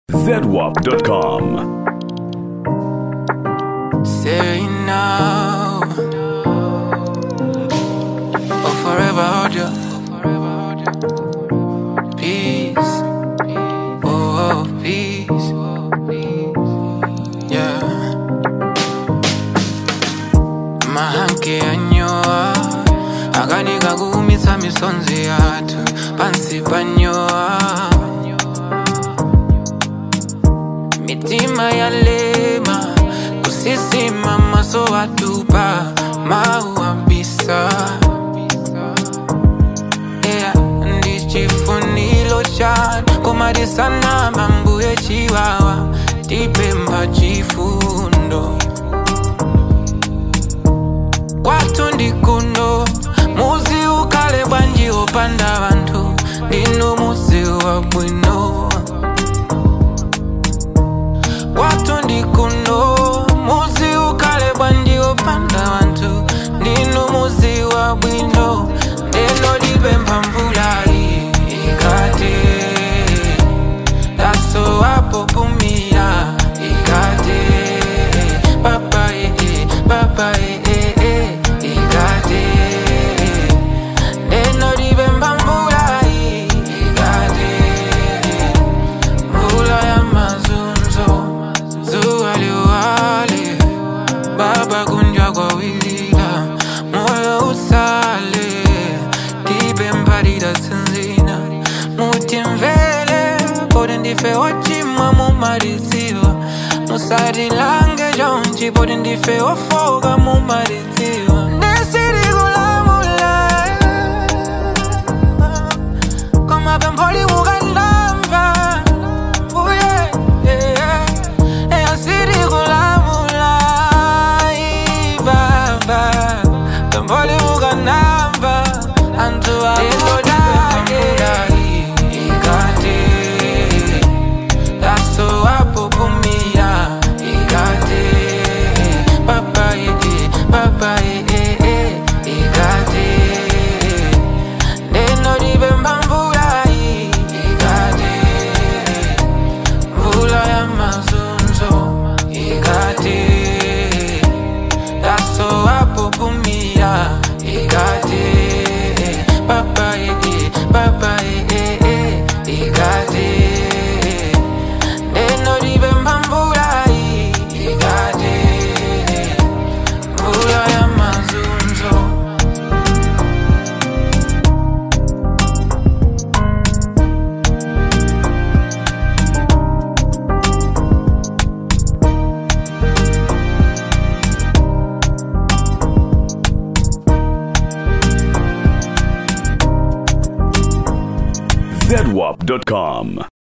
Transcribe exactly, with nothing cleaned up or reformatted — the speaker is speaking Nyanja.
Z W A P dot com. Say now or forever hold you. Peace, oh, oh peace, yeah. Mahanke anyoa akanika kuumitsa misonzi yathu pansi panyoa. Mitima yalema kusisima maso watupa mauambisa. Yeah, ndichifunilo chan komadisana mambuye chiwawa tipemba chifundo. Kwatu ndikuno muzi ukale bwanji opanda bantu ndinu muzi wa bwino. Watu ndikuno muzi ukale bwanji opanda wantu ndinu muzi wa bwino. Ndeno dipemba mvula ikate taso wapo pumia ikate papa ee papa ee ikate. Ndeno dipemba mvula ikate mvula ya mazunzo. Zuwali wali baba kunja kwa wilila moyo usale dipemba dida sinzina muti mvele podi ndife wachimwa mumariziwa musari lange jonchi podi ndife wafoga mumariziwa. Nesiri gulamula koma bempoli mugandamba uye yeah. Nesiri gulamula ibaba bempoli mugandamba antu amuda ikate taso wapo pumia ikate papa ee papa ee ikate. Ndeno dipemba mvula ikate mvula ya mazunzo ikate taso wapo pumia ikate papa ee papa ee ikate. Ndeno dipemba mvula ikate mvula ya mazunzo. Z W A P dot com.